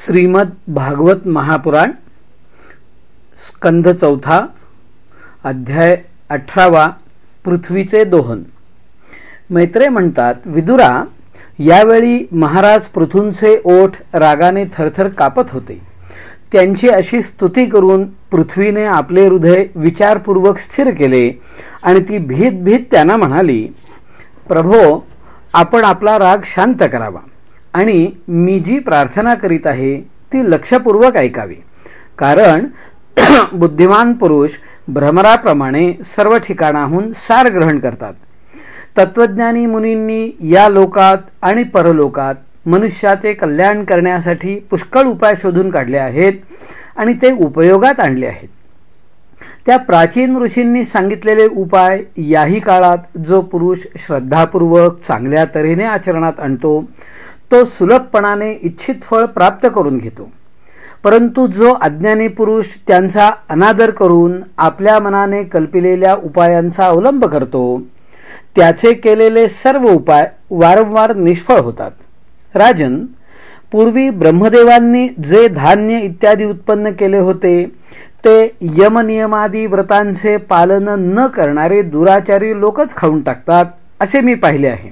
श्रीमद भागवत महापुराण स्कंध 4 अध्याय 18 पृथ्वीचे दोहन। मैत्रेय म्हणतात, विदुरा, यावेळी महाराज पृथूंचे ओठ रागाने थरथर कापत होते। त्यांची अशी स्तुती करून पृथ्वीने आपले हृदय विचारपूर्वक स्थिर केले आणि ती भीत भीत त्यांना म्हणाली, प्रभो, आपण आपला राग शांत करावा आणि मी जी प्रार्थना करीत आहे ती लक्षपूर्वक ऐकावी, कारण बुद्धिमान पुरुष भ्रमराप्रमाणे सर्व ठिकाणाहून सार ग्रहण करतात। तत्वज्ञानी मुनींनी या लोकात आणि परलोकात मनुष्याचे कल्याण करण्यासाठी पुष्कळ उपाय शोधून काढले आहेत आणि ते उपयोगात आणले आहेत। त्या प्राचीन ऋषींनी सांगितलेले उपाय याही काळात जो पुरुष श्रद्धापूर्वक चांगल्या तऱ्हेने आचरणात आणतो तो सुलभपणाने इच्छित फळ प्राप्त करून घेतो, परंतु जो अज्ञानी पुरुष त्यांचा अनादर करून आपल्या मनाने कल्पिलेल्या उपायांचा अवलंब करतो त्याचे केलेले सर्व उपाय वारंवार निष्फळ होतात। राजन, पूर्वी ब्रह्मदेवांनी जे धान्य इत्यादी उत्पन्न केले होते ते यमनियमादी व्रतांचे पालन न करणारे दुराचारी लोकच खाऊन टाकतात असे मी पाहिले आहे।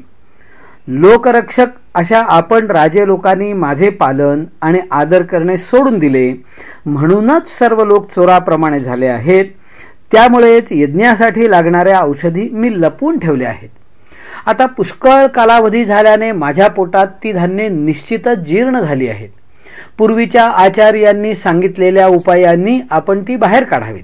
लोकरक्षक अशा आपण राजे लोकांनी माझे पालन आणि आदर करणे सोडून दिले, म्हणूनच सर्व लोक चोराप्रमाणे झाले आहेत। त्यामुळेच यज्ञासाठी लागणाऱ्या औषधी मी लपवून ठेवल्या आहेत। आता पुष्कळ कालावधी झाल्याने माझ्या पोटात ती धान्ये निश्चितच जीर्ण झाली आहेत। पूर्वीच्या आचार्यांनी सांगितलेल्या उपायांनी आपण ती बाहेर काढावीत।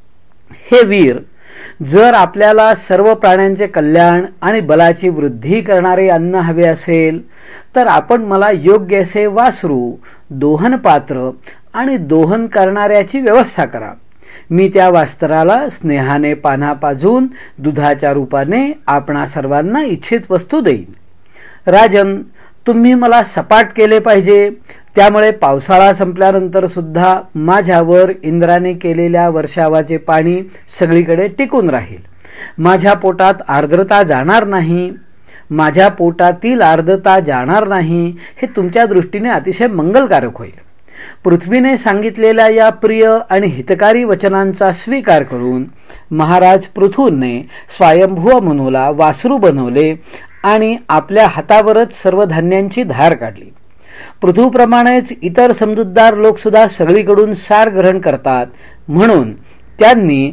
हे वीर, जर आपल्याला सर्व प्राण्यांचे कल्याण आणि बलाची वृद्धी करणारे अन्न हवे असेल तर आपण मला योग्य असे वासरू, दोहन पात्र आणि दोहन करणाऱ्याची व्यवस्था करा। मी त्या वास्त्राला स्नेहाने पान्हा पाजून दुधाच्या रूपाने आपणा सर्वांना इच्छित वस्तू देईन। राजन, तुम्ही मला सपाट केले पाहिजे, त्यामुळे पावसाळा संपल्यानंतर सुद्धा माझ्यावर इंद्राने केलेल्या वर्षावाचे पाणी सगळीकडे टिकून राहील। माझ्या पोटात आर्द्रता जाणार नाही, माझ्या पोटातील आर्द्रता जाणार नाही, हे तुमच्या दृष्टीने अतिशय मंगलकारक होईल। पृथ्वीने सांगितलेल्या या प्रिय आणि हितकारी वचनांचा स्वीकार करून महाराज पृथूने स्वयंभू मनुला वासरू बनवले आणि आपल्या हातावरच सर्व धान्यांची धार काढली। पृथूप्रमाणेच इतर समजूतदार लोक सुद्धा सगळीकडून सार ग्रहण करतात, म्हणून त्यांनी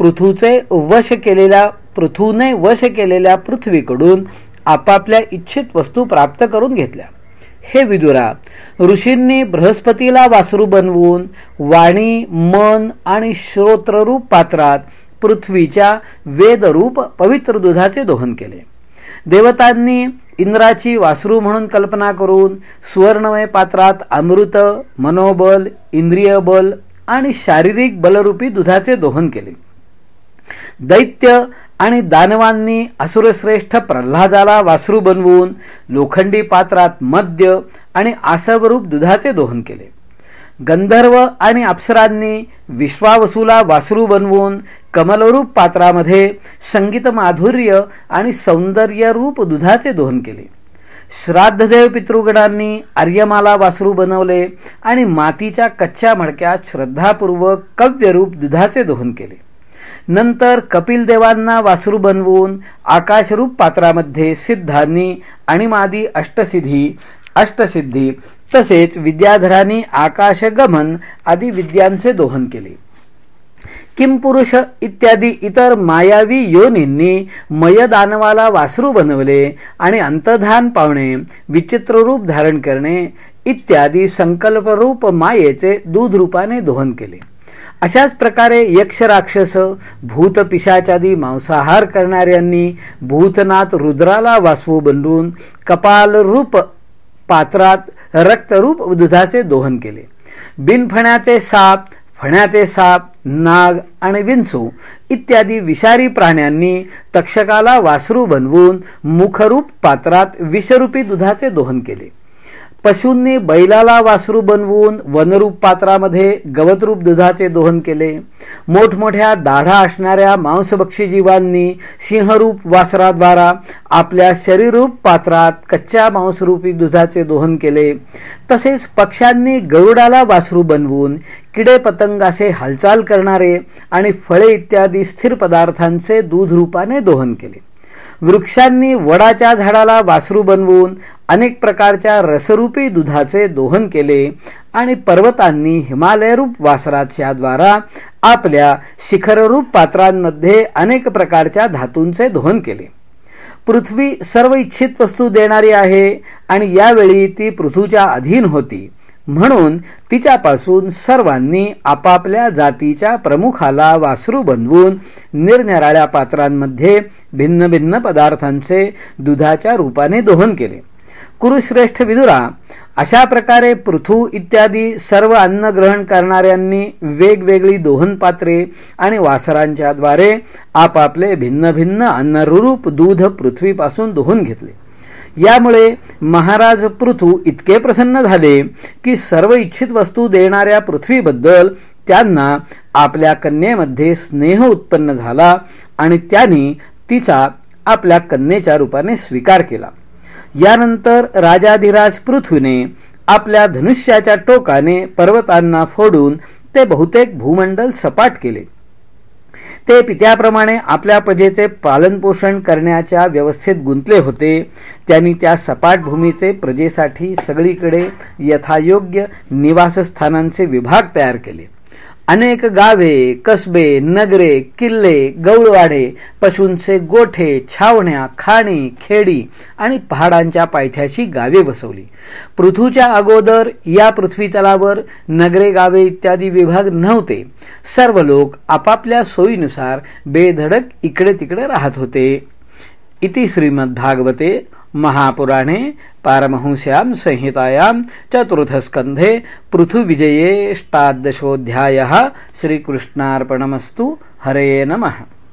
पृथूने वश केलेल्या पृथ्वीकडून आपापल्या इच्छित वस्तू प्राप्त करून घेतल्या। हे विदुरा, ऋषींनी बृहस्पतीला वासरू बनवून वाणी, मन आणि श्रोत्ररूप पात्रात पृथ्वीच्या वेदरूप पवित्र दुधाचे दोहन केले। देवतांनी इंद्राची वासरू म्हणून कल्पना करून सुवर्णमय पात्रात अमृत, मनोबल, इंद्रिय बल आणि शारीरिक बलरूपी दुधाचे दोहन केले। दैत्य आणि दानवांनी असुरश्रेष्ठ प्रल्हादाला वासरू बनवून लोखंडी पात्रात मद्य आणि आसवरूप दुधाचे दोहन केले। गंधर्व आणि अप्सरांनी विश्वावसूला वासरू बनवून कमलरूप पात्रामध्ये संगीत माधुर्य आणि सौंदर्य रूप दुधाचे दोहन केले। श्राद्धदेव पितृगणांनी आर्यमाला वासरू बनवले आणि मातीच्या कच्च्या मडक्यात श्रद्धापूर्वक कव्यरूप दुधाचे दोहन केले। नंतर कपिल देवांना वासरू बनवून आकाशरूप पात्रामध्ये सिद्धांनी आणि मादी अष्टसिद्धी तसेच विद्याधरांनी आकाशगमन आदी विद्यांचे दोहन केले। किमपुरुष इत्यादी इतर मायावी योनींनी मयदानवाला वासरू बनवले आणि अंतर्धान पावणे, विचित्र रूप धारण करणे इत्यादी संकल्परूप मायेचे दूध रूपाने दोहन केले। अशाच प्रकारे यक्ष, राक्षस, भूत, पिशाचादी मांसाहार करणाऱ्यांनी भूतनाथ रुद्राला वासरू बनवून कपाल रूप पात्रात रक्तरूप दुधाचे दोहन केले। बिनफण्याचे साप, फण्याचे साप, नाग आणि विंचू इत्यादी विषारी प्राण्यांनी तक्षकाला वासरू बनवून मुखरूप पात्रात विषरूपी दुधाचे दोहन केले। पशूंनी बैलाला वासरू बनवून वनरूप पात्रामध्ये गवतरूप दुधाचे दोहन केले. मोठमोठ्या दाढा असणाऱ्या मांसभक्षी जीवांनी सिंहरूप वासराद्वारा आपल्या शरीररूप पात्रात कच्च्या मांसरूपी दुधाचे दोहन केले. तसेच पक्ष्यांनी गरुडाला वासरू बनवून किडे पतंग असे हालचाल करणारे आणि फळे इत्यादी स्थिर पदार्थांचे दूध रूपाने दोहन केले. वृक्षांनी वडाच्या झाडाला वासरू बनवून अनेक प्रकारच्या रसरूपी दुधाचे दोहन केले आणि पर्वतांनी हिमालयरूप वासराच्या द्वारा आपल्या शिखररूप पात्रांमध्ये अनेक प्रकारच्या धातूंचे दोहन केले. पृथ्वी सर्व इच्छित वस्तू देणारी आहे आणि यावेळी ती पृथ्वीच्या अधीन होती, म्हणून तिच्यापासून सर्वांनी आपापल्या जातीच्या प्रमुखाला वासरू बनवून निरनिराळ्या पात्रांमध्ये भिन्न भिन्न पदार्थांचे दुधाच्या रूपाने दोहन केले. कुरुश्रेष्ठ विदुरा, अशा प्रकारे पृथू इत्यादी सर्व अन्न ग्रहण करणाऱ्यांनी वेगवेगळी दोहन पात्रे आणि वासरांच्या द्वारे आपापले भिन्न भिन्न अन्नरूप दूध पृथ्वीपासून दोहन घेतले. यामुळे महाराज पृथू इतके प्रसन्न झाले की सर्व इच्छित वस्तू देणाऱ्या पृथ्वीबद्दल त्यांना आपल्या कन्येमध्ये स्नेह उत्पन्न झाला आणि त्यांनी तिचा आपल्या कन्येच्या रूपाने स्वीकार केला. यानंतर राजाधिराज पृथ्वीने आपल्या धनुष्याच्या टोकाने पर्वतांना फोडून ते बहुतेक भूमंडल सपाट केले. ते पित्याप्रमाणे आपल्या प्रजेचे पालनपोषण करण्याच्या व्यवस्थेत गुंतले होते. त्यांनी त्या सपाट भूमीचे प्रजेसाठी सगळीकडे यथायोग्य निवासस्थानांचे विभाग तयार केले. अनेक गावे, कसबे, नगरे, किल्ले, गौळवाडे, पशूंचे गोठे, छावण्या, खाणी, खेडी आणि पहाडांच्या पायथ्याशी गावे बसवली. पृथ्वीच्या अगोदर या पृथ्वीतलावर नगरे, गावे इत्यादी विभाग नव्हते. सर्व लोक आपापल्या सोयीनुसार बेधडक इकडे तिकडे राहत होते. इति श्रीमद्भागवते महापुराणे पारमहंस्यां संहितायां चतुर्थस्कन्धे पृथुविजये 17 श्रीकृष्णार्पणमस्तु. हरे नमः.